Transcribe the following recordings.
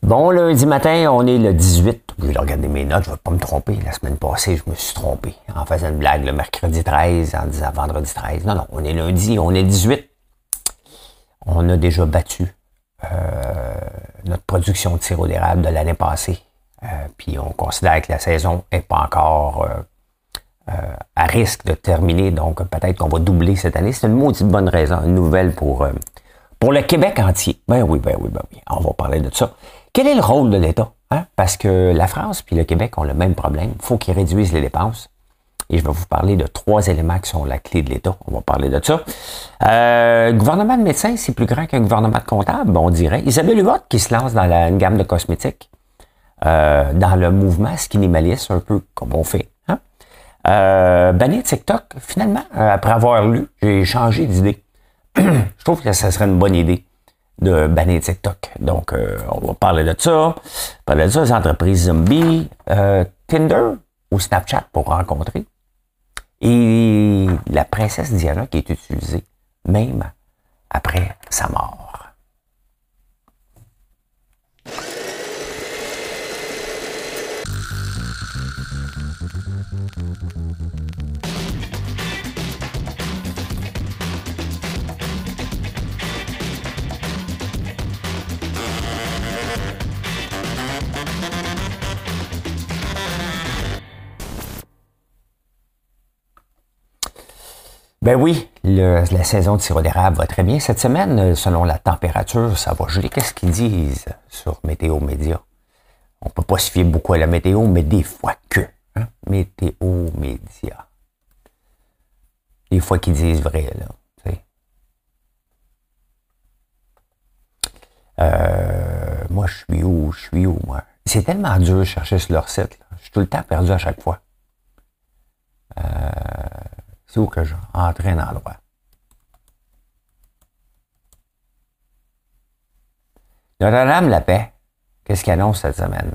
Bon, lundi matin, on est le 18. Je vais regarder mes notes, je ne vais pas me tromper. La semaine passée, je me suis trompé en faisant une blague le mercredi 13, en disant vendredi 13. Non, non, on est lundi, on est le 18. On a déjà battu notre production de sirop d'érable de l'année passée. Puis on considère que la saison n'est pas encore à risque de terminer. Donc peut-être qu'on va doubler cette année. C'est une maudite bonne raison, une nouvelle pour le Québec entier. Ben oui. On va parler de ça. Quel est le rôle de l'État? Hein? Parce que la France puis le Québec ont le même problème. Il faut qu'ils réduisent les dépenses. Et je vais vous parler de 3 éléments qui sont la clé de l'État. On va parler de ça. Gouvernement de médecins, c'est plus grand qu'un gouvernement de comptables, on dirait. Isabelle Huot qui se lance dans une gamme de cosmétiques, dans le mouvement skinimalice, un peu comme on fait. Hein? Bannir TikTok, finalement, après avoir lu, j'ai changé d'idée. Je trouve que ça serait une bonne idée de bannir TikTok. Donc, on va parler de ça. Parler de ça, les entreprises zombies, Tinder ou Snapchat pour rencontrer. Et la princesse Diana qui est utilisée même après sa mort. Ben oui, la saison de sirop d'érable va très bien. Cette semaine, selon la température, ça va geler. Qu'est-ce qu'ils disent sur Météo Média? On peut pas se fier beaucoup à la météo, mais des fois que. Hein? Météo Média. Des fois qu'ils disent vrai, là. Moi, je suis où, moi? C'est tellement dur de chercher sur leur site. Là. Je suis tout le temps perdu à chaque fois. C'est où que je entre un endroit? Notre-Dame-la-Paix, qu'est-ce qu'il annonce cette semaine?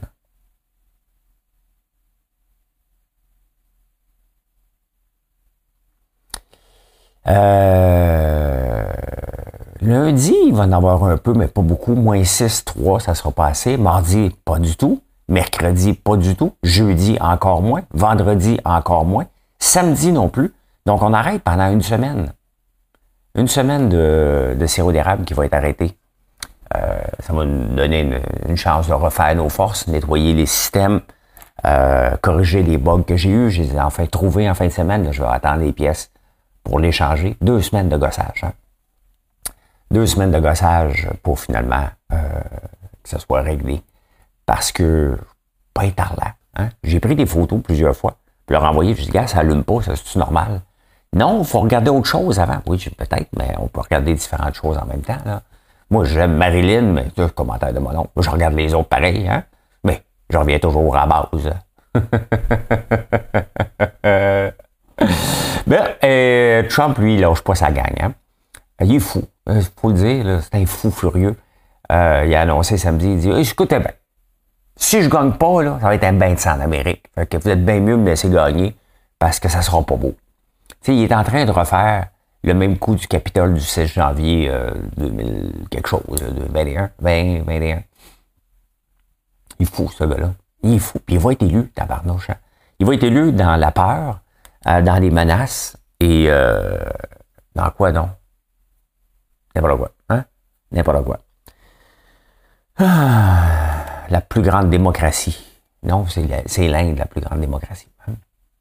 Lundi, il va en avoir un peu, mais pas beaucoup. Moins 6, 3, ça sera pas assez. Mardi, pas du tout. Mercredi, pas du tout. Jeudi, encore moins. Vendredi, encore moins. Samedi non plus. Donc, on arrête pendant une semaine. Une semaine de sirop d'érable qui va être arrêté. Ça va nous donner une chance de refaire nos forces, nettoyer les systèmes, corriger les bugs que j'ai eus. Je les ai enfin trouvés en fin de semaine. Là, je vais attendre les pièces pour les changer. 2 semaines de gossage. Hein? 2 semaines de gossage pour finalement que ça soit réglé. Parce que, pas étarlant. Hein? J'ai pris des photos plusieurs fois. Puis leur envoyer, je dis, gars, ça allume pas, ça c'est normal. Non, il faut regarder autre chose avant. Oui, peut-être, mais on peut regarder différentes choses en même temps. Là. Moi, j'aime Marilyn, mais c'est un commentaire de mon oncle. Moi, je regarde les autres pareil, hein. Mais je reviens toujours à la base. Ben, Trump, lui, il lâche pas sa gang. Hein. Il est fou. Il faut le dire, là, c'est un fou furieux. Il a annoncé samedi, il dit, écoutez bien, si je gagne pas, là, ça va être un bain de sang en Amérique. Fait que vous êtes bien mieux de me laisser gagner parce que ça sera pas beau. T'sais, il est en train de refaire le même coup du Capitole du 16 janvier 2000 quelque chose, 2021. Il est fou, ce gars-là. Il est fou. Puis il va être élu, tabarnouche. Hein? Il va être élu dans la peur, dans les menaces et dans quoi donc? N'importe quoi. Hein? N'importe quoi. La plus grande démocratie. Non, c'est l'Inde, la plus grande démocratie. Hein?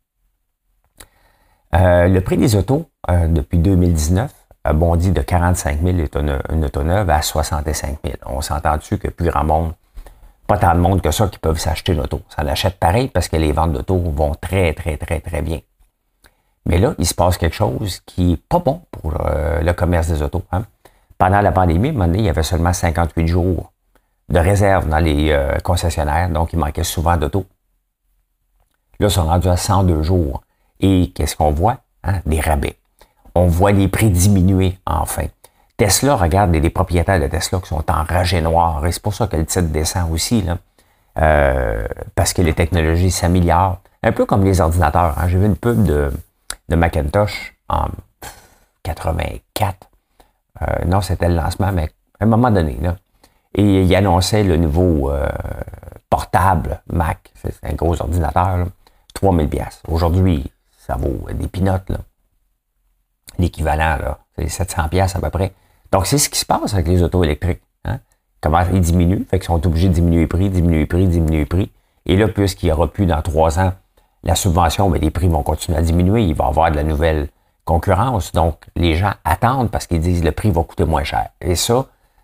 Le prix des autos, depuis 2019, a bondi de 45 000 une auto neuve à 65 000. On s'entend dessus que plus grand monde, pas tant de monde que ça qui peuvent s'acheter une auto. Ça l'achète pareil parce que les ventes d'auto vont très, très, très, très bien. Mais là, il se passe quelque chose qui est pas bon pour le commerce des autos. Hein? Pendant la pandémie, à un moment donné, il y avait seulement 58 jours de réserve dans les concessionnaires, donc il manquait souvent d'autos. Là, ils sont rendus à 102 jours. Et qu'est-ce qu'on voit? Hein? Des rabais. On voit les prix diminuer, enfin. Tesla, regarde, les propriétaires de Tesla qui sont enragés noirs. Et c'est pour ça que le titre descend aussi, là. Parce que les technologies s'améliorent. Un peu comme les ordinateurs. Hein? J'ai vu une pub de Macintosh en 84. Non, c'était le lancement, mais à un moment donné, là. Et il annonçait le nouveau portable Mac, c'est un gros ordinateur, là, 3000 $. Aujourd'hui, ça vaut des pinottes, là. L'équivalent, là, c'est 700 $ à peu près. Donc, c'est ce qui se passe avec les autos électriques. Hein? Comment ils diminuent, fait qu'ils sont obligés de diminuer les prix. Et là, puisqu'il n'y aura plus dans 3 ans la subvention, mais les prix vont continuer à diminuer. Il va y avoir de la nouvelle concurrence. Donc, les gens attendent parce qu'ils disent que le prix va coûter moins cher. Et ça,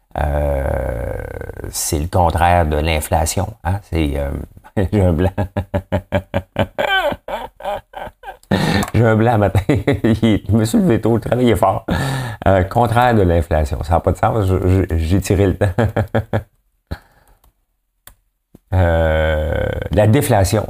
c'est le contraire de l'inflation. Hein? C'est j'ai un blanc. J'ai un blanc matin. Je me suis levé tôt, travaillé fort. Contraire de l'inflation. Ça n'a pas de sens. J'ai tiré le temps. La déflation.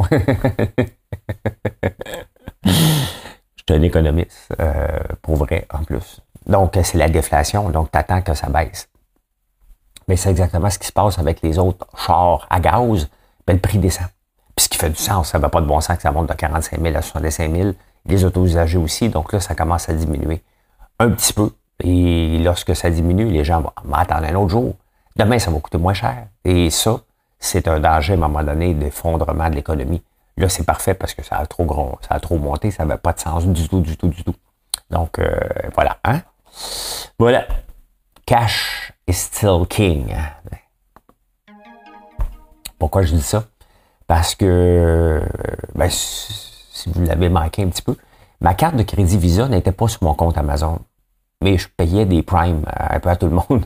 Je suis un économiste, pour vrai, en plus. Donc, c'est la déflation. Donc, tu attends que ça baisse. Mais c'est exactement ce qui se passe avec les autres chars à gaz. Ben, le prix descend. Puis ce qui fait du sens, ça n'a pas de bon sens que ça monte de 45 000 à 65 000. Les autos usagées aussi. Donc là, ça commence à diminuer un petit peu. Et lorsque ça diminue, les gens vont attendre un autre jour. Demain, ça va coûter moins cher. Et ça, c'est un danger à un moment donné d'effondrement de l'économie. Là, c'est parfait parce que ça a trop monté, ça n'avait pas de sens du tout. Donc, voilà. Hein? Voilà. Cash is still king. Pourquoi je dis ça? Parce que, ben, si vous l'avez manqué un petit peu, ma carte de crédit Visa n'était pas sur mon compte Amazon. Mais je payais des primes un peu à tout le monde.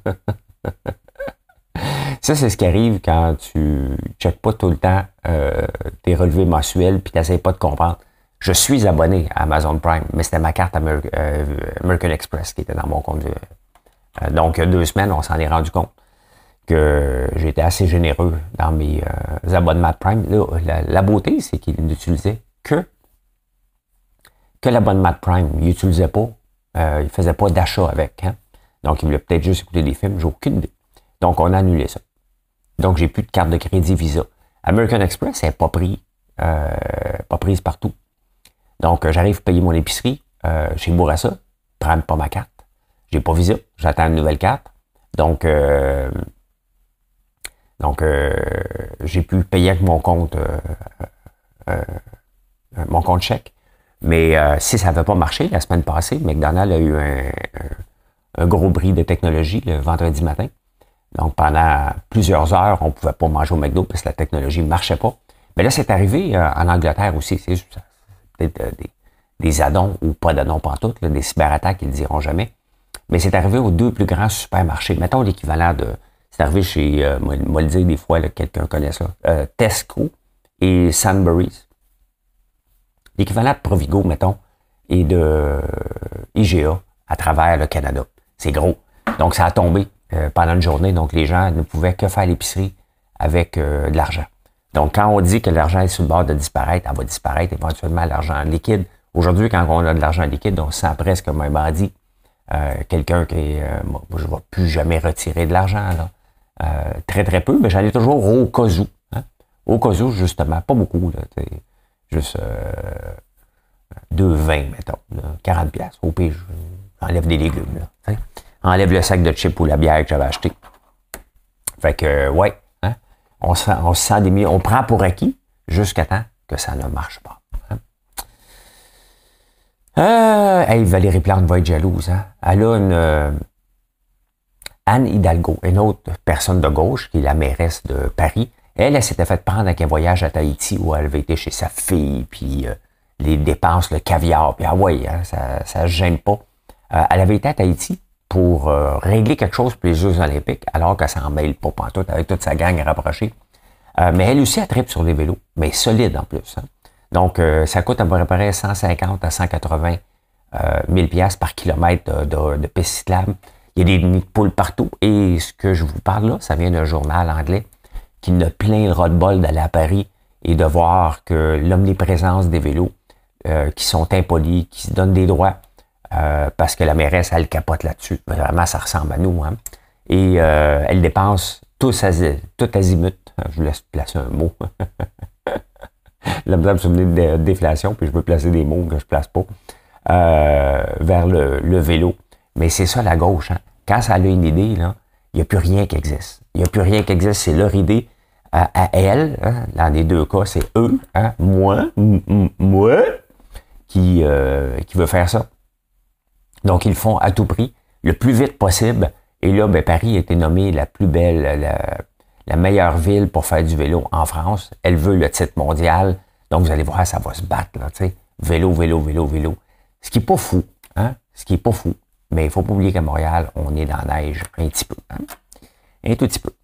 Ça, c'est ce qui arrive quand tu ne checkes pas tout le temps tes relevés mensuels puis tu n'essayes pas de comprendre. Je suis abonné à Amazon Prime, mais c'était ma carte American Express qui était dans mon compte. Donc, il y a 2 semaines, on s'en est rendu compte que j'étais assez généreux dans mes abonnements de Prime. Là, la beauté, c'est qu'il n'utilisait que l'abonnement de Prime. Il n'utilisait pas, il faisait pas d'achat avec. Hein? Donc, il voulait peut-être juste écouter des films, j'ai aucune idée. Donc, on a annulé ça. Donc, j'ai plus de carte de crédit Visa. American Express, elle n'est pas prise partout. Donc, j'arrive à payer mon épicerie chez Bourassa, je ne prends pas ma carte. J'ai pas Visa, j'attends une nouvelle carte. Donc, j'ai pu payer avec mon compte chèque. Mais si ça n'avait pas marché, la semaine passée, McDonald's a eu un gros bris de technologie le vendredi matin. Donc, pendant plusieurs heures, on ne pouvait pas manger au McDo parce que la technologie ne marchait pas. Mais là, c'est arrivé en Angleterre aussi. C'est peut-être des addons ou pas d'addons pantoute, là, des cyberattaques, ils ne le diront jamais. Mais c'est arrivé aux 2 plus grands supermarchés. Mettons l'équivalent de... C'est arrivé chez, moi le dire des fois, là, quelqu'un connaît ça, Tesco et Sainsbury's. L'équivalent de Provigo, mettons, et de IGA à travers le Canada. C'est gros. Donc, ça a tombé pendant une journée. Donc, les gens ne pouvaient que faire l'épicerie avec de l'argent. Donc, quand on dit que l'argent est sur le bord de disparaître, elle va disparaître éventuellement l'argent liquide. Aujourd'hui, quand on a de l'argent liquide, on se sent presque comme un bandit. Quelqu'un qui est... je ne vais plus jamais retirer de l'argent, là. Très, très peu, mais j'en ai toujours au cas où. Hein? Au cas où, justement. Pas beaucoup, là. Juste 2,20, mettons. Là, 40$. Au pire, j'enlève des légumes, là. T'sais. Enlève le sac de chips ou la bière que j'avais acheté. Fait que, ouais, hein? On se sent des milliers. On prend pour acquis jusqu'à temps que ça ne marche pas. Hein? Hey, Valérie Plante va être jalouse. Hein? Elle a Anne Hidalgo, une autre personne de gauche, qui est la mairesse de Paris. Elle s'était fait prendre avec un voyage à Tahiti où elle avait été chez sa fille, puis les dépenses, le caviar, puis ah ouais, hein, ça gêne pas. Elle avait été à Tahiti pour régler quelque chose pour les Jeux Olympiques, alors qu'elle s'en mêle pas pantoute avec toute sa gang rapprochée. Mais elle aussi, elle tripe sur les vélos, mais solide en plus. Hein. Donc, ça coûte à peu près 150 à 180 000 $ par kilomètre de piste cyclable. Il y a des nids de poules partout. Et ce que je vous parle là, ça vient d'un journal anglais qui ne plein le ras-de-bol d'aller à Paris et de voir que l'omniprésence des vélos qui sont impolis, qui se donnent des droits, parce que la mairesse, elle capote là-dessus. Vraiment, ça ressemble à nous. Hein. Et elle dépense tout azimut. Je vous laisse placer un mot. Là, me souvenir de déflation, puis je veux placer des mots que je place pas, vers le vélo. Mais c'est ça, la gauche. Hein. Quand ça a une idée, là, il n'y a plus rien qui existe. n'y a plus rien qui existe, c'est leur idée à elle. Hein, dans les deux cas, c'est eux, hein, moi, qui veut faire ça. Donc, ils le font à tout prix, le plus vite possible. Et là, ben, Paris a été nommée la plus belle, la meilleure ville pour faire du vélo en France. Elle veut le titre mondial. Donc, vous allez voir, ça va se battre, là, tu sais. Vélo, vélo, vélo, vélo. Ce qui est pas fou, hein? Ce qui est pas fou. Mais il faut pas oublier qu'à Montréal, on est dans la neige un petit peu, hein? Un tout petit peu.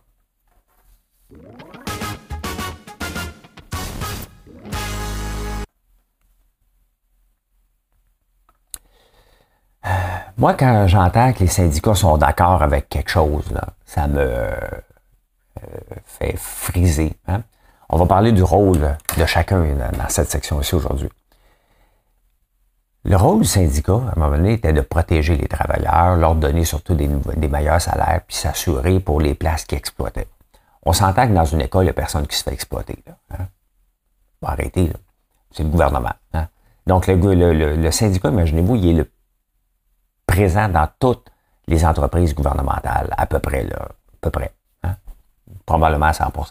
Moi, quand j'entends que les syndicats sont d'accord avec quelque chose, là, ça me fait friser. Hein? On va parler du rôle de chacun dans cette section-ci aujourd'hui. Le rôle du syndicat, à un moment donné, était de protéger les travailleurs, leur donner surtout des meilleurs salaires, puis s'assurer pour les places qu'ils exploitaient. On s'entend que dans une école, il n'y a personne qui se fait exploiter. Là, hein? On va arrêter, là. C'est le gouvernement. Hein? Donc, le syndicat, imaginez-vous, il est le présent dans toutes les entreprises gouvernementales, à peu près, là. À peu près. Hein? Probablement à 100%.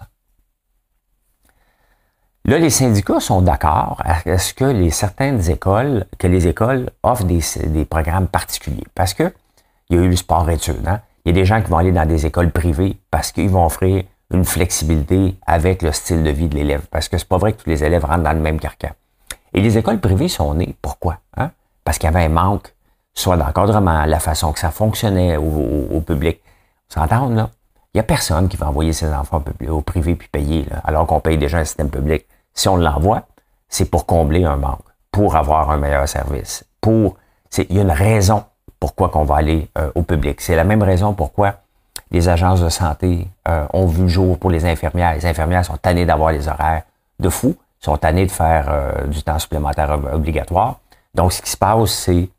Là, les syndicats sont d'accord à ce que les écoles offrent des programmes particuliers. Parce que il y a eu le sport-études. Hein? Il y a des gens qui vont aller dans des écoles privées parce qu'ils vont offrir une flexibilité avec le style de vie de l'élève. Parce que c'est pas vrai que tous les élèves rentrent dans le même carcan. Et les écoles privées sont nées. Pourquoi? Hein? Parce qu'il y avait un manque, soit d'encadrement, la façon que ça fonctionnait au public. Vous s'entendez, là? Il n'y a personne qui va envoyer ses enfants au privé puis payer, là, alors qu'on paye déjà un système public. Si on l'envoie, c'est pour combler un manque, pour avoir un meilleur service. Il y a une raison pourquoi qu'on va aller au public. C'est la même raison pourquoi les agences de santé ont vu le jour pour les infirmières. Les infirmières sont tannées d'avoir les horaires de fou, sont tannées de faire du temps supplémentaire obligatoire. Donc, ce qui se passe, c'est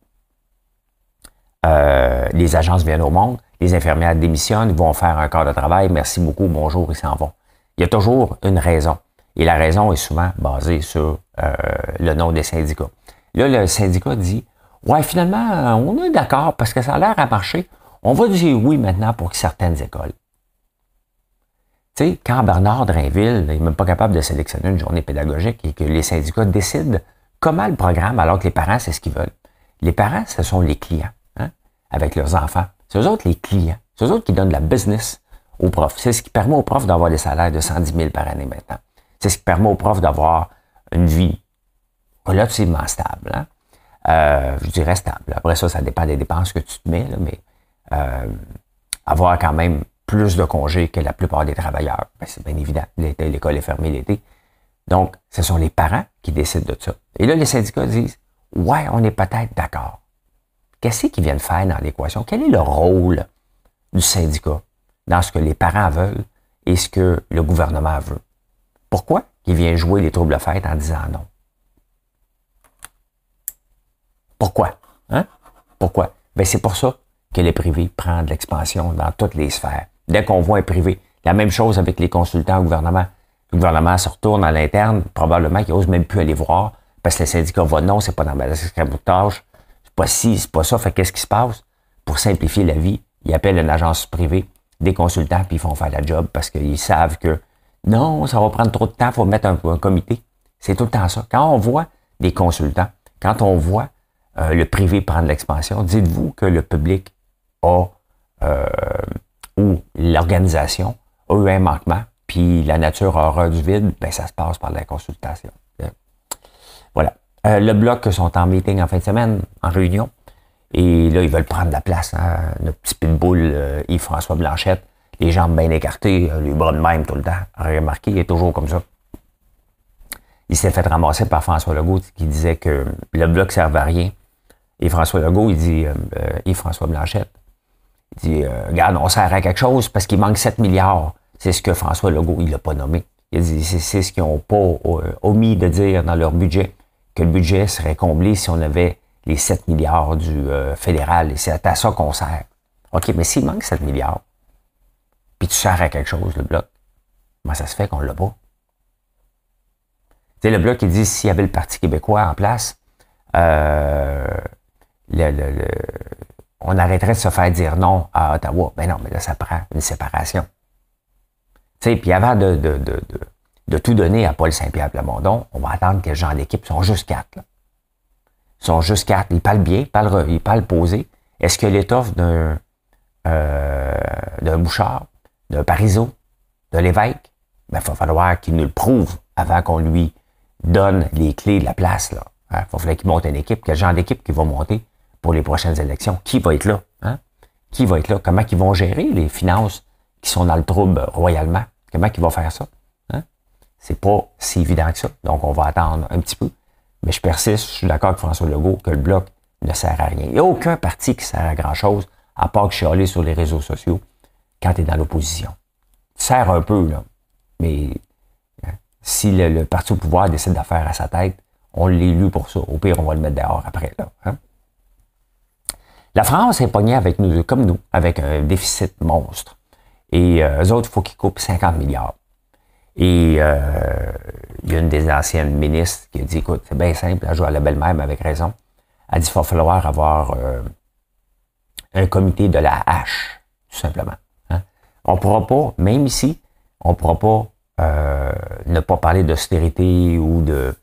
les agences viennent au monde, les infirmières démissionnent, ils vont faire un quart de travail, merci beaucoup, bonjour, ils s'en vont. Il y a toujours une raison. Et la raison est souvent basée sur le nom des syndicats. Là, le syndicat dit, ouais, finalement, on est d'accord parce que ça a l'air à marcher. On va dire oui maintenant pour certaines écoles. Tu sais, quand Bernard Drainville n'est même pas capable de sélectionner une journée pédagogique et que les syndicats décident comment le programme alors que les parents, c'est ce qu'ils veulent. Les parents, ce sont les clients, hein, avec leurs enfants. C'est eux autres les clients. C'est eux autres qui donnent la business aux profs. C'est ce qui permet aux profs d'avoir des salaires de 110 000 par année maintenant. C'est ce qui permet aux profs d'avoir une vie relativement stable. Hein? Je dirais stable. Après ça, ça dépend des dépenses que tu te mets, là, mais avoir quand même plus de congés que la plupart des travailleurs. Ben, c'est bien évident. L'école est fermée l'été. Donc, ce sont les parents qui décident de ça. Et là, les syndicats disent, ouais, on est peut-être d'accord. Qu'est-ce qu'ils viennent faire dans l'équation? Quel est le rôle du syndicat dans ce que les parents veulent et ce que le gouvernement veut? Pourquoi il vient jouer les troubles-fêtes en disant non? Pourquoi? Hein? Pourquoi? Ben, c'est pour ça que les privés prennent de l'expansion dans toutes les sphères. Dès qu'on voit un privé, la même chose avec les consultants au gouvernement. Le gouvernement se retourne à l'interne, probablement qu'ils n'osent même plus aller voir, parce que les syndicats vont non, c'est pas dans ma tâche, c'est pas ci, c'est pas ça. Fait qu'est-ce qui se passe? Pour simplifier la vie, ils appellent une agence privée, des consultants, puis ils font faire la job parce qu'ils savent que non, ça va prendre trop de temps, il faut mettre un comité. C'est tout le temps ça. Quand on voit des consultants, quand on voit le privé prendre l'expansion, dites-vous que le public a ou l'organisation a eu un manquement, puis la nature aura du vide, ben ça se passe par la consultation. Voilà. Le bloc sont en meeting en fin de semaine, en réunion, et là, ils veulent prendre la place. Hein? Notre petit pitbull, Yves-François Blanchette, les jambes bien écartées, les bras de même tout le temps. Remarquez, il est toujours comme ça. Il s'est fait ramasser par François Legault qui disait que le bloc ne servait à rien. Et François Legault, il dit, Yves-François Blanchette, il dit, regarde, on sert à quelque chose parce qu'il manque 7 milliards. C'est ce que François Legault, il l'a pas nommé. Il a dit, c'est ce qu'ils n'ont pas omis de dire dans leur budget, que le budget serait comblé si on avait les 7 milliards du fédéral. Et c'est à ça qu'on sert. OK, mais s'il manque 7 milliards, puis tu sers à quelque chose, le bloc, comment ça se fait qu'on l'a pas? Tu sais, le bloc, il dit, s'il y avait le Parti québécois en place, on arrêterait de se faire dire non à Ottawa. Ben non, mais là, ça prend une séparation. Tu sais, puis avant de tout donner à Paul Saint-Pierre Plamondon, on va attendre que les gens d'équipe sont juste 4. Là. Ils sont juste 4. Ils parlent bien, ils parlent posé. Est-ce que l'étoffe d'un Bouchard, d'un Parizeau, de l'évêque, ben, il va falloir qu'il nous le prouve avant qu'on lui donne les clés de la place. Là. Hein? Il va falloir qu'il monte une équipe. Quel genre d'équipe qui va monter pour les prochaines élections? Qui va être là? Hein? Qui va être là? Comment ils vont gérer les finances qui sont dans le trouble royalement? Comment ils vont faire ça? Hein? C'est pas si évident que ça. Donc, on va attendre un petit peu. Mais je persiste, je suis d'accord avec François Legault que le Bloc ne sert à rien. Il n'y a aucun parti qui sert à grand-chose, à part que chialer sur les réseaux sociaux quand tu es dans l'opposition. Tu sers un peu, là. Mais hein, si le parti au pouvoir décide de faire à sa tête, on l'élu pour ça. Au pire, on va le mettre dehors après, là. Hein? La France est pognée avec nous, comme nous, avec un déficit monstre. Et eux autres, il faut qu'ils coupent 50 milliards. Et il y a une des anciennes ministres qui a dit, écoute, c'est bien simple, elle joue à la belle-mère, mais avec raison. Elle dit, il va falloir avoir un comité de la hache, tout simplement. Hein? On ne pourra pas, même ici, on ne pourra pas ne pas parler d'austérité ou de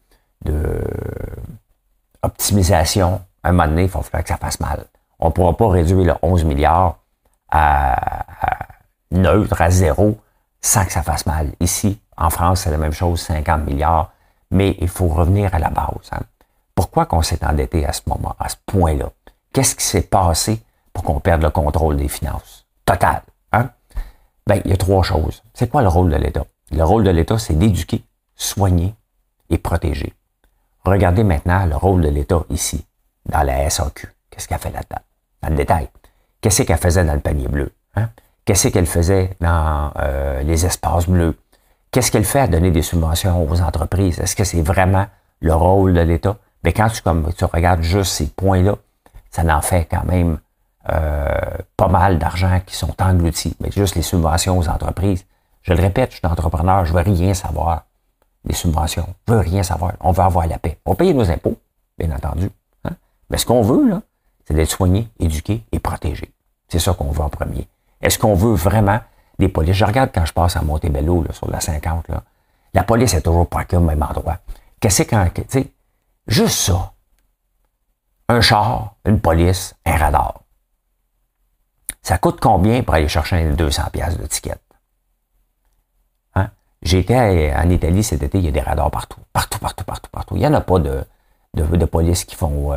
optimisation. À un moment donné, il va falloir que ça fasse mal. On ne pourra pas réduire le 11 milliards à neutre, à zéro, sans que ça fasse mal. Ici, en France, c'est la même chose, 50 milliards, mais il faut revenir à la base. Hein. Pourquoi qu'on s'est endetté à ce moment, à ce point-là? Qu'est-ce qui s'est passé pour qu'on perde le contrôle des finances? Total. Hein? Ben, il y a 3 choses. C'est quoi le rôle de l'État? Le rôle de l'État, c'est d'éduquer, soigner et protéger. Regardez maintenant le rôle de l'État ici, dans la SAQ. Qu'est-ce qu'elle fait là-dedans? Dans le détail. Qu'est-ce qu'elle faisait dans le panier bleu? Hein? Qu'est-ce qu'elle faisait dans les espaces bleus? Qu'est-ce qu'elle fait à donner des subventions aux entreprises? Est-ce que c'est vraiment le rôle de l'État? Mais quand tu regardes juste ces points-là, ça en fait quand même pas mal d'argent qui sont engloutis. Mais juste les subventions aux entreprises. Je le répète, je suis entrepreneur, je veux rien savoir des subventions. Je veux rien savoir. On veut avoir la paix. On paye nos impôts, bien entendu. Hein? Mais ce qu'on veut, là, c'est d'être soigné, éduqué et protégé. C'est ça qu'on veut en premier. Est-ce qu'on veut vraiment des polices? Je regarde quand je passe à Montebello, là, sur la 50, là, la police est toujours parquée au même endroit. Qu'est-ce que tu sais, juste ça. Un char, une police, un radar. Ça coûte combien pour aller chercher 200$ de ticket? Hein? J'ai été en Italie cet été, il y a des radars partout. Partout. Il n'y en a pas de police qui font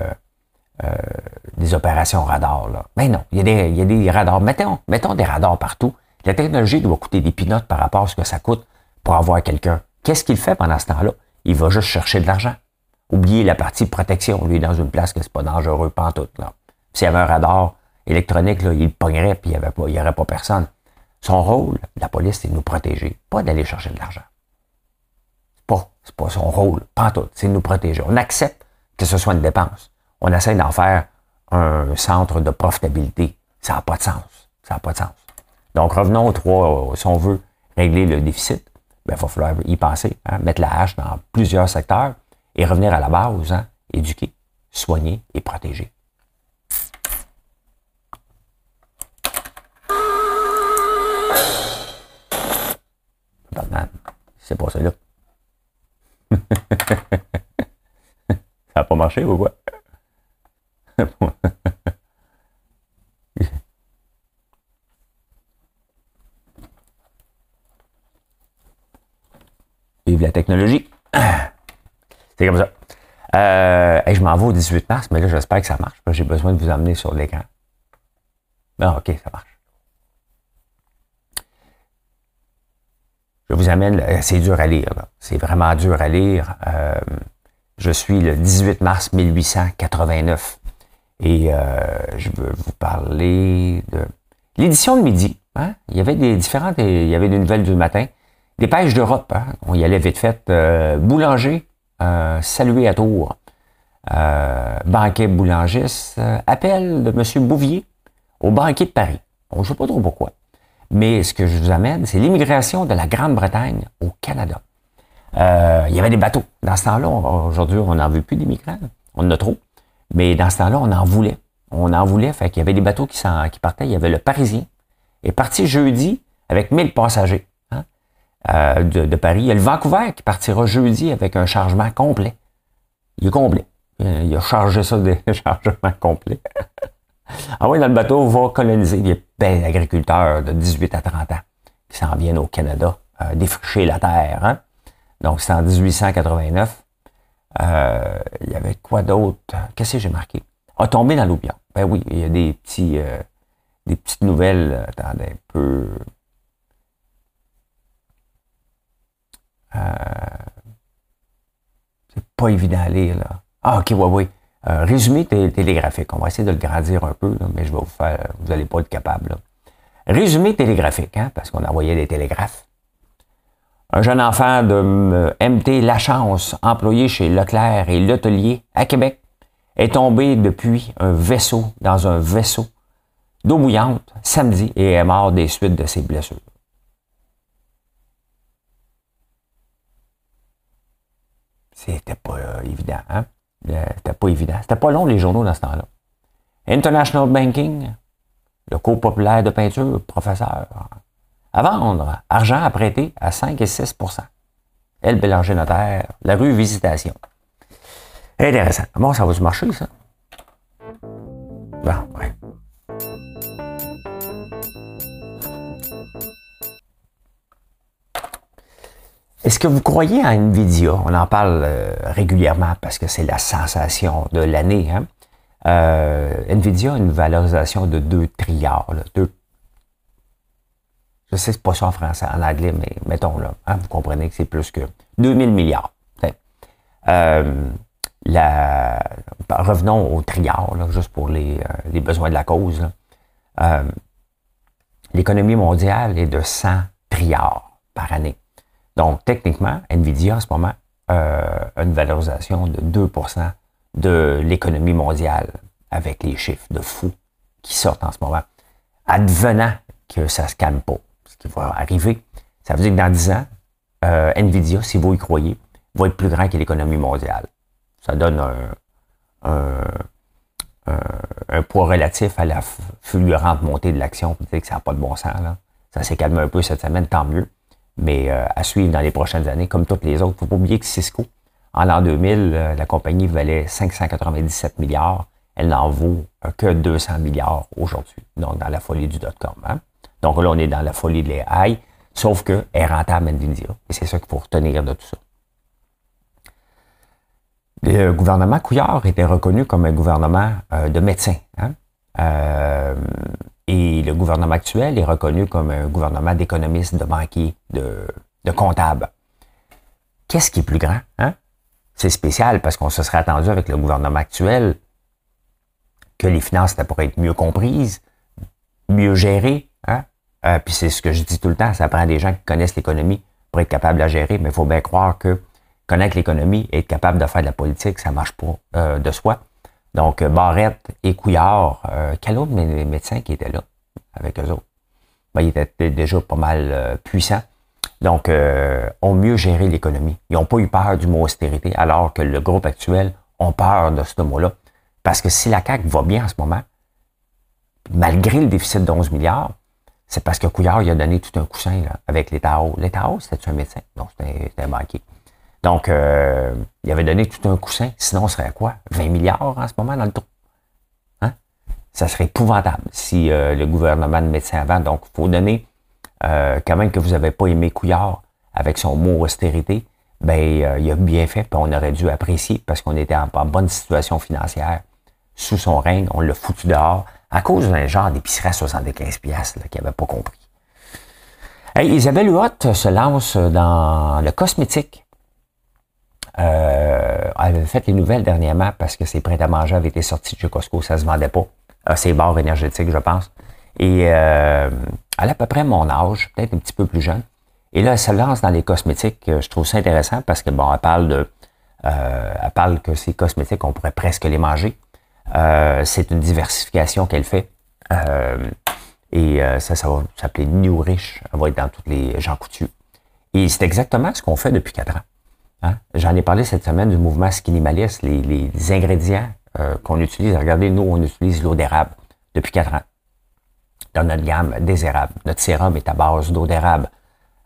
des opérations radars. Là. Mais non, il y a des radars. Mettons des radars partout. La technologie doit coûter des pinottes par rapport à ce que ça coûte pour avoir quelqu'un. Qu'est-ce qu'il fait pendant ce temps-là? Il va juste chercher de l'argent. Oubliez la partie protection. Lui, dans une place que c'est pas dangereux, pantoute. Là. S'il y avait un radar électronique, là, il le pognerait puis il n'y aurait pas personne. Son rôle, la police, c'est de nous protéger, pas d'aller chercher de l'argent. C'est pas son rôle, pantoute, c'est de nous protéger. On accepte que ce soit une dépense. On essaie d'en faire un centre de profitabilité. Ça n'a pas de sens. Ça n'a pas de sens. Donc, revenons aux 3, si on veut régler le déficit, ben, il va falloir y penser, hein, mettre la hache dans plusieurs secteurs et revenir à la base, hein, éduquer, soigner et protéger. C'est pas ça là. Ça n'a pas marché ou quoi? Vive la technologie. C'est comme ça. Je m'en vais au 18 mars, mais là, j'espère que ça marche. J'ai besoin de vous emmener sur l'écran. Ah, OK, ça marche. Je vous amène, c'est dur à lire. Là. C'est vraiment dur à lire. Je suis le 18 mars 1889 et je veux vous parler de l'édition de midi. Hein? Il y avait des nouvelles du matin. Dépêche d'Europe, hein? On y allait vite fait. Boulanger, salué à Tours. Banquet boulangiste, appel de M. Bouvier au banquier de Paris. On ne sait pas trop pourquoi. Mais ce que je vous amène, c'est l'immigration de la Grande-Bretagne au Canada. Il y avait des bateaux. Dans ce temps-là, aujourd'hui, on n'en veut plus d'immigrants. On en a trop. Mais dans ce temps-là, on en voulait. On en voulait. Fait qu'il y avait des bateaux qui partaient. Il y avait le Parisien. Il est parti jeudi avec 1000 passagers. Hein? de Paris. Il y a le Vancouver qui partira jeudi avec un chargement complet. Il est complet. Il a chargé ça de chargement complet. Ah oui, dans le bateau, on va coloniser des belles agriculteurs de 18 à 30 ans qui s'en viennent au Canada défricher la terre. Hein? Donc, c'est en 1889. Il y avait quoi d'autre? Qu'est-ce que j'ai marqué? Tomber dans l'oublion. Ben oui, il y a des petites nouvelles. Attendez un peu. C'est pas évident à lire, là. Ah, ok, oui. Résumé télégraphique. On va essayer de le grandir un peu, là, mais je vais vous allez pas être capable, là. Résumé télégraphique, hein, parce qu'on envoyait des télégraphes. Un jeune enfant de MT Lachance, employé chez Leclerc et L'Hôtelier à Québec, est tombé depuis dans un vaisseau d'eau bouillante samedi et est mort des suites de ses blessures. C'était pas évident, hein? C'était pas évident. C'était pas long, les journaux, dans ce temps-là. International Banking, le cours populaire de peinture, professeur. À vendre, argent à prêter à 5 et 6 Elle, Bélanger Notaire, la rue Visitation. Intéressant. Bon, ça va-tu marcher, ça? Bon, ouais. Est-ce que vous croyez à Nvidia? On en parle régulièrement parce que c'est la sensation de l'année. Hein? Nvidia a une valorisation de 2 trilliards. Là, je sais que c'est pas ça en français, en anglais, mais mettons là. Hein, vous comprenez que c'est plus que 2000 milliards. Revenons au trilliard, là, juste pour les besoins de la cause. L'économie mondiale est de 100 trilliards par année. Donc, techniquement, Nvidia, en ce moment, a une valorisation de 2% de l'économie mondiale, avec les chiffres de fou qui sortent en ce moment. Advenant que ça ne se calme pas, ce qui va arriver, ça veut dire que dans 10 ans, Nvidia, si vous y croyez, va être plus grand que l'économie mondiale. Ça donne un poids relatif à la fulgurante montée de l'action. Vous dites que ça n'a pas de bon sens. Là. Ça s'est calmé un peu cette semaine, tant mieux. Mais à suivre dans les prochaines années, comme toutes les autres. Il ne faut pas oublier que Cisco, en l'an 2000, la compagnie valait 597 milliards. Elle n'en vaut que 200 milliards aujourd'hui. Donc, dans la folie du dot-com. Hein? Donc là, on est dans la folie de l'AI, sauf qu'elle est rentable Nvidia. Et c'est ça qu'il faut retenir de tout ça. Le gouvernement Couillard était reconnu comme un gouvernement de médecins. Hein? Et le gouvernement actuel est reconnu comme un gouvernement d'économistes, de banquiers, de comptables. Qu'est-ce qui est plus grand? Hein? C'est spécial parce qu'on se serait attendu avec le gouvernement actuel que les finances pourraient être mieux comprises, mieux gérées. Hein? Puis c'est ce que je dis tout le temps, ça prend des gens qui connaissent l'économie pour être capables de la gérer, mais il faut bien croire que connaître l'économie et être capable de faire de la politique, ça ne marche pas de soi. Donc, Barrette et Couillard, quel autre médecin qui était là avec eux autres? Ben, ils étaient déjà pas mal puissants. Donc, ont mieux géré l'économie. Ils n'ont pas eu peur du mot austérité, alors que le groupe actuel ont peur de ce mot-là. Parce que si la CAQ va bien en ce moment, malgré le déficit de 11 milliards, c'est parce que Couillard il a donné tout un coussin là, avec l'État haut. L'État haut, c'était un médecin? Non, c'était un banquier. Donc, il avait donné tout un coussin. Sinon, on serait à quoi? 20 milliards en ce moment dans le trou. Hein? Ça serait épouvantable si le gouvernement de médecins avant. Donc, il faut donner, quand même que vous n'avez pas aimé Couillard avec son mot austérité, ben il a bien fait, puis on aurait dû apprécier parce qu'on était en bonne situation financière. Sous son règne, on l'a foutu dehors à cause d'un genre d'épicerie à 75$ là, qu'il n'avait pas compris. Hey, Isabelle Huot se lance dans le cosmétique. Elle avait fait les nouvelles dernièrement parce que ses prêts-à-manger avaient été sortis de chez Costco, ça se vendait pas. Ses barres énergétiques, je pense. Et elle a à peu près mon âge, peut-être un petit peu plus jeune. Et là, elle se lance dans les cosmétiques. Je trouve ça intéressant parce que bon, elle parle que ces cosmétiques, on pourrait presque les manger. C'est une diversification qu'elle fait. Et ça va s'appeler Nourish. Elle va être dans toutes les Jean Coutu. Et c'est exactement ce qu'on fait depuis 4 ans. Hein? J'en ai parlé cette semaine du mouvement Skinimalist, les ingrédients qu'on utilise. Regardez, nous, on utilise l'eau d'érable depuis 4 ans. Dans notre gamme des érables. Notre sérum est à base d'eau d'érable.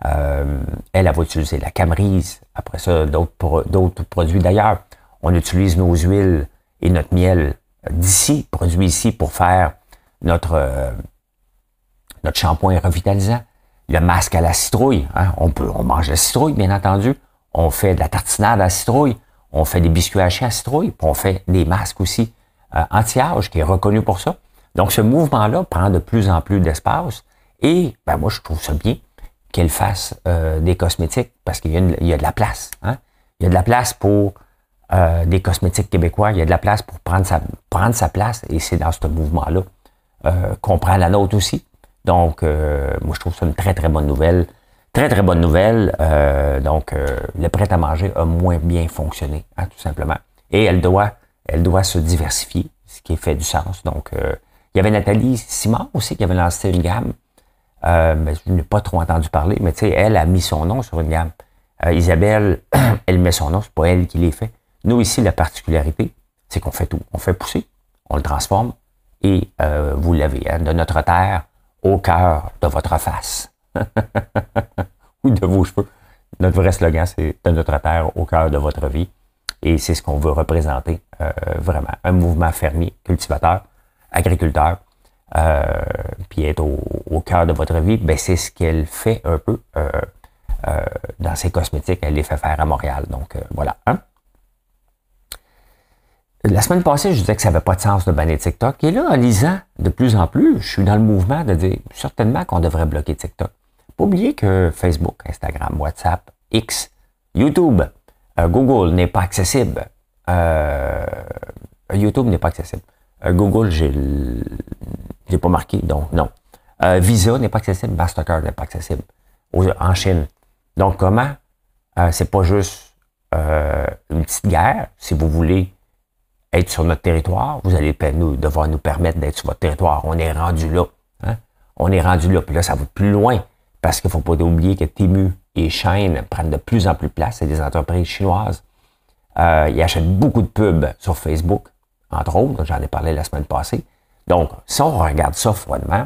Elle va utiliser la Camerise. Après ça, d'autres produits. D'ailleurs, on utilise nos huiles et notre miel d'ici, produit ici pour faire notre shampoing revitalisant. Le masque à la citrouille. Hein? On mange la citrouille, bien entendu. On fait de la tartinade à la citrouille. On fait des biscuits hachés à la citrouille. Puis on fait des masques aussi anti-âge, qui est reconnu pour ça. Donc, ce mouvement-là prend de plus en plus d'espace. Et ben moi, je trouve ça bien qu'elle fasse des cosmétiques parce qu'il y a de la place. Hein? Il y a de la place pour des cosmétiques québécois. Il y a de la place pour prendre sa place. Et c'est dans ce mouvement-là qu'on prend la nôtre aussi. Donc, moi, je trouve ça une très, très bonne nouvelle. Très, très bonne nouvelle. Donc, le prêt-à-manger a moins bien fonctionné, hein, tout simplement. Et elle doit se diversifier, ce qui fait du sens. Donc, il y avait Nathalie Simard aussi qui avait lancé une gamme. Mais je n'ai pas trop entendu parler, mais tu sais, elle a mis son nom sur une gamme. Isabelle, elle met son nom, c'est pas elle qui les fait. Nous, ici, la particularité, c'est qu'on fait tout. On fait pousser, on le transforme, et vous l'avez, hein, de notre terre au cœur de votre face. Ou de vos cheveux. Notre vrai slogan, c'est de notre terre au cœur de votre vie. Et c'est ce qu'on veut représenter, vraiment. Un mouvement fermier, cultivateur, agriculteur, puis être au cœur de votre vie, ben c'est ce qu'elle fait un peu dans ses cosmétiques. Elle les fait faire à Montréal. Donc, voilà. Hein? La semaine passée, je disais que ça n'avait pas de sens de bannir TikTok. Et là, en lisant de plus en plus, je suis dans le mouvement de dire certainement qu'on devrait bloquer TikTok. Pas oublier que Facebook, Instagram, WhatsApp, X, YouTube, Google n'est pas accessible. YouTube n'est pas accessible. Google, j'ai pas marqué, donc non. Visa n'est pas accessible, Mastercard n'est pas accessible en Chine. Donc comment? C'est pas juste une petite guerre. Si vous voulez être sur notre territoire, vous allez devoir nous permettre d'être sur votre territoire. On est rendu là. Hein? On est rendu là. Puis là, ça va plus loin. Parce qu'il ne faut pas oublier que Temu et Shein prennent de plus en plus de place. C'est des entreprises chinoises. Ils achètent beaucoup de pubs sur Facebook, entre autres. J'en ai parlé la semaine passée. Donc, si on regarde ça froidement,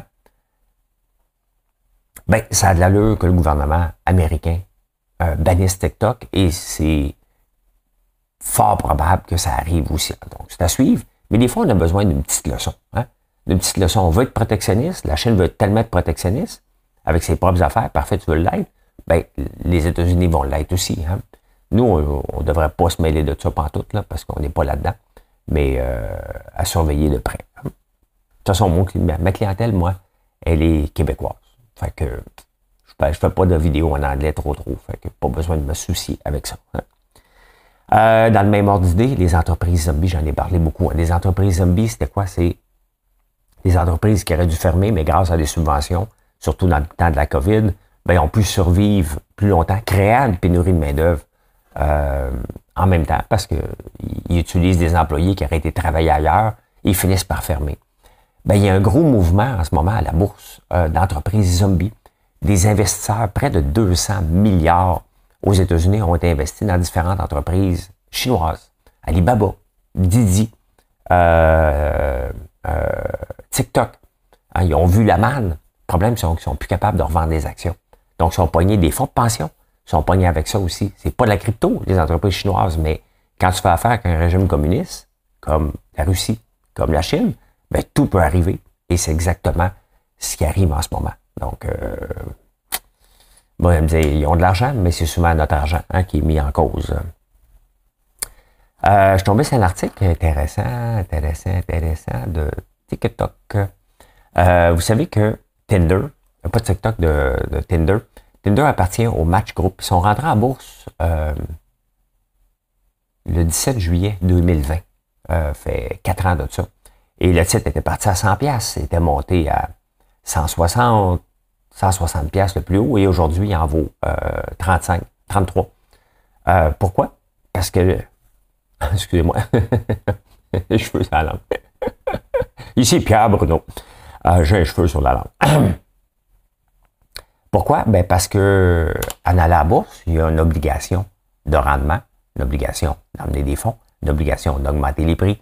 ben, ça a de l'allure que le gouvernement américain bannisse TikTok et c'est fort probable que ça arrive aussi. Donc, c'est à suivre. Mais des fois, on a besoin d'une petite leçon. Hein? D'une petite leçon. On veut être protectionniste. La Chine veut tellement être protectionniste avec ses propres affaires. Parfait, tu veux l'être. Ben, les États-Unis vont l'être aussi. Hein? Nous, on ne devrait pas se mêler de ça pantoute, là, parce qu'on n'est pas là-dedans. Mais à surveiller de près. Hein? De toute façon, ma clientèle, moi, elle est québécoise. Fait que je fais pas de vidéos en anglais trop. Fait que pas besoin de me soucier avec ça. Hein? Dans le même ordre d'idée, les entreprises zombies, j'en ai parlé beaucoup. Les entreprises zombies, c'était quoi? C'est des entreprises qui auraient dû fermer, mais grâce à des subventions, surtout dans le temps de la COVID, ben, ils ont pu survivre plus longtemps, créant une pénurie de main-d'œuvre en même temps, parce qu'ils utilisent des employés qui auraient été travaillés ailleurs et ils finissent par fermer. Ben, il y a un gros mouvement en ce moment à la bourse d'entreprises zombies. Des investisseurs, près de 200 milliards aux États-Unis ont été investis dans différentes entreprises chinoises. Alibaba, Didi, TikTok. Hein, ils ont vu la manne. Le problème, c'est qu'ils sont plus capables de revendre des actions. Donc, ils sont pognés des fonds de pension. Ils sont pognés avec ça aussi. C'est pas de la crypto, les entreprises chinoises, mais quand tu fais affaire avec un régime communiste, comme la Russie, comme la Chine, ben, tout peut arriver. Et c'est exactement ce qui arrive en ce moment. Donc, bon, elle me dit, ils ont de l'argent, mais c'est souvent notre argent qui est mis en cause. Je suis tombé sur un article intéressant de TikTok. Vous savez que Tinder, pas de TikTok, de Tinder. Tinder appartient au Match Group. Ils sont rentrés en bourse le 17 juillet 2020. Fait 4 ans de ça. Et le titre était parti à 100$. C'était monté à 160$ le plus haut. Et aujourd'hui, il en vaut 35, 33. Pourquoi? Parce que... Excusez-moi. Les cheveux sur la langue. Ici, Pierre Bruno. J'ai les cheveux sur la langue. Pourquoi? Ben parce que en allant à la bourse, il y a une obligation de rendement, une obligation d'emmener des fonds, une obligation d'augmenter les prix,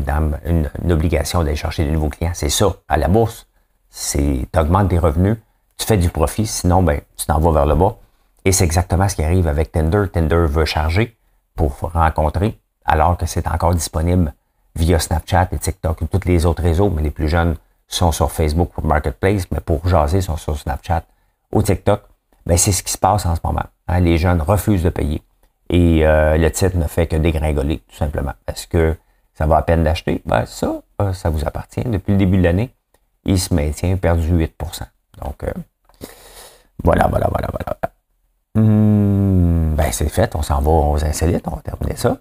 une obligation d'aller chercher de nouveaux clients. C'est ça. À la bourse, c'est t'augmentes tes revenus, tu fais du profit, sinon, ben, tu t'en vas vers le bas. Et c'est exactement ce qui arrive avec Tinder. Tinder veut charger pour rencontrer, alors que c'est encore disponible via Snapchat et TikTok et tous les autres réseaux, mais les plus jeunes sont sur Facebook pour Marketplace, mais pour jaser, sont sur Snapchat ou TikTok. Ben, c'est ce qui se passe en ce moment. Hein, les jeunes refusent de payer. Et le titre ne fait que dégringoler, tout simplement. Est-ce que ça va à peine d'acheter? Ben, ça vous appartient. Depuis le début de l'année, il se maintient perdu 8%. Donc, voilà. Ben, c'est fait. On s'en va aux insolites. On va terminer ça.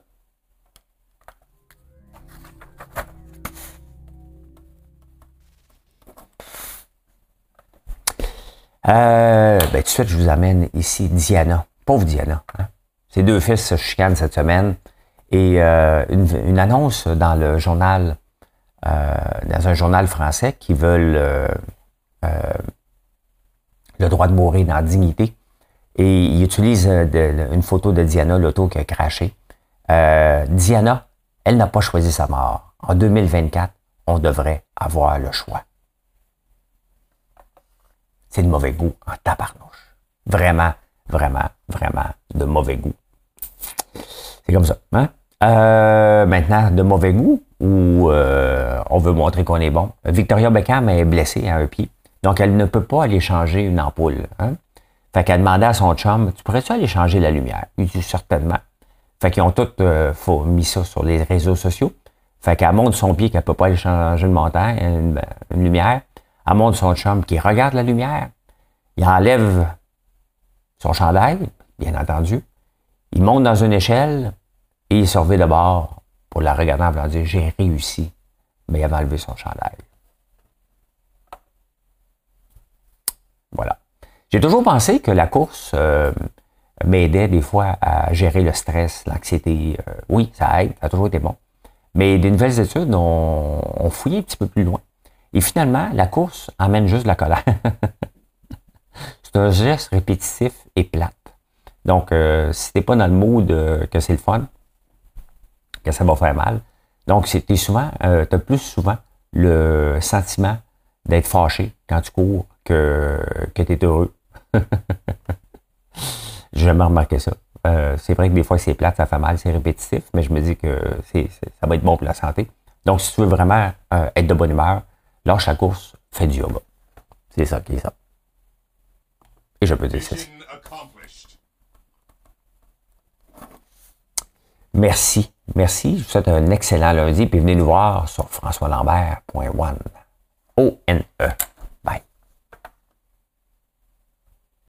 Ben, tout de suite, je vous amène ici Diana. Pauvre Diana. Hein? Ses deux fils se chicanent cette semaine. Et une annonce dans le journal, dans un journal français qui veulent le droit de mourir dans la dignité. Et ils utilisent une photo de Diana, l'auto qui a craché. Diana, elle n'a pas choisi sa mort. En 2024, on devrait avoir le choix. C'est de mauvais goût en tabarnouche. Vraiment de mauvais goût. C'est comme ça. Hein? Maintenant, de mauvais goût ou on veut montrer qu'on est bon. Victoria Beckham est blessée à un pied. Donc, elle ne peut pas aller changer une ampoule. Hein? Fait qu'elle demandait à son chum, tu pourrais-tu aller changer la lumière? Il dit certainement. Fait qu'ils ont tous mis ça sur les réseaux sociaux. Fait qu'elle montre son pied qu'elle peut pas aller changer une montagne, une lumière. Elle montre son chum qui regarde la lumière. Il enlève son chandail, bien entendu. Il monte dans une échelle et il se revient de bord pour la regarder en voulant dire « J'ai réussi ». Mais il avait enlevé son chandail. Voilà. J'ai toujours pensé que la course m'aidait des fois à gérer le stress, l'anxiété. Oui, ça aide, ça a toujours été bon. Mais des nouvelles études ont fouillé un petit peu plus loin. Et finalement, la course emmène juste de la colère. C'est un geste répétitif et plate. Donc, si t'es pas dans le mood que c'est le fun, que ça va faire mal, donc t'as plus souvent le sentiment d'être fâché quand tu cours que t'es heureux. J'ai jamais remarqué ça. C'est vrai que des fois c'est plate, ça fait mal, c'est répétitif, mais je me dis que ça va être bon pour la santé. Donc, si tu veux vraiment être de bonne humeur, lâche la course, fais du yoga. C'est ça qui est ça. Et je peux dire ça. Merci. Je vous souhaite un excellent lundi, puis venez nous voir sur françoislambert.one. O-N-E.